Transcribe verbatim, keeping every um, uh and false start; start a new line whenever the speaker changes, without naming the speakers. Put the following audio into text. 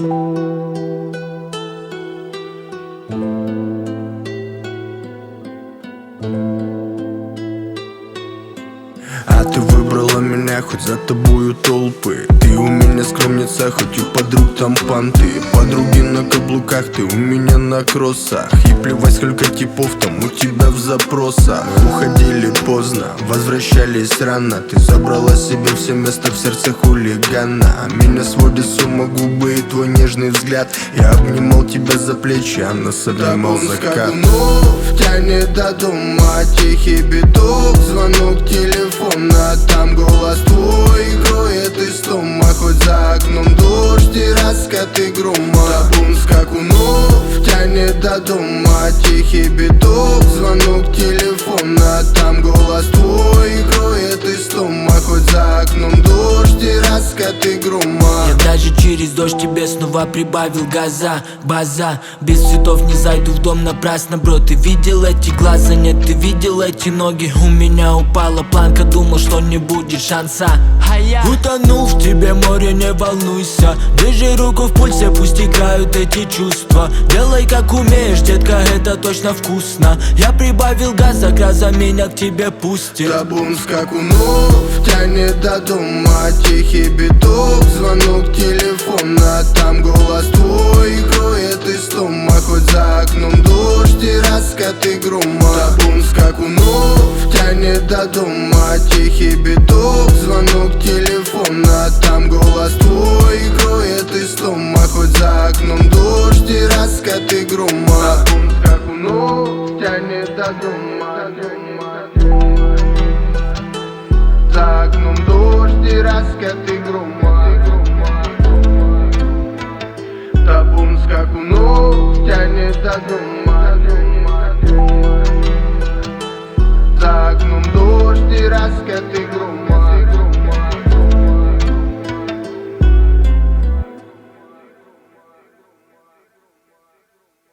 А ты выбрала меня, хоть за тобою толпы. Ты у меня скромница, хоть у подруг там понты. Подруги на каблуках, ты у меня на кроссах. И плевать, сколько типов там у тебя в запросах. Уходили поздно, возвращались рано. Ты забрала себе все место в сердце хулигана. Меня сводит с ума губы и твой нежный взгляд. Я обнимал тебя за плечи, а нас обнимал закат.
Тянет до дома тихий биток, звонок телефона, там голос твой кроет истома. Хоть за окном дождь и раскаты грома, табун скакунов тянет до дома тихий биток, звонок телефона, там голос твой кроет истома. Хоть за окном дождь и раскаты грома.
Я даже через дождь тебе снова прибавил газа. База, без цветов не зайду в дом напрасно, бро. Ты видел эти глаза? Нет, ты видел эти ноги? У меня упала планка, думал, что не будет шанса. Утонул в тебе, море, не волнуйся. Держи руку в пульсе, пусть играют эти чувства. Делай как умеешь, детка, это точно вкусно. Я прибавил газа, гроза меня к тебе пустит.
Табун скакунов тянет до дома тихий биток, звонок телефона, там голос твой кроет истома. Хоть за окном дождь и раскаты грома, табун скакунов тянет до дома тихий биток, звонок телефона, там голос твой кроет истома. Хоть за окном дождь и раскаты грома, табун скакунов тянет до дома, за окном дождь и раскаты грома. Табун скакунов тянет до дома, за окном дождь и раскаты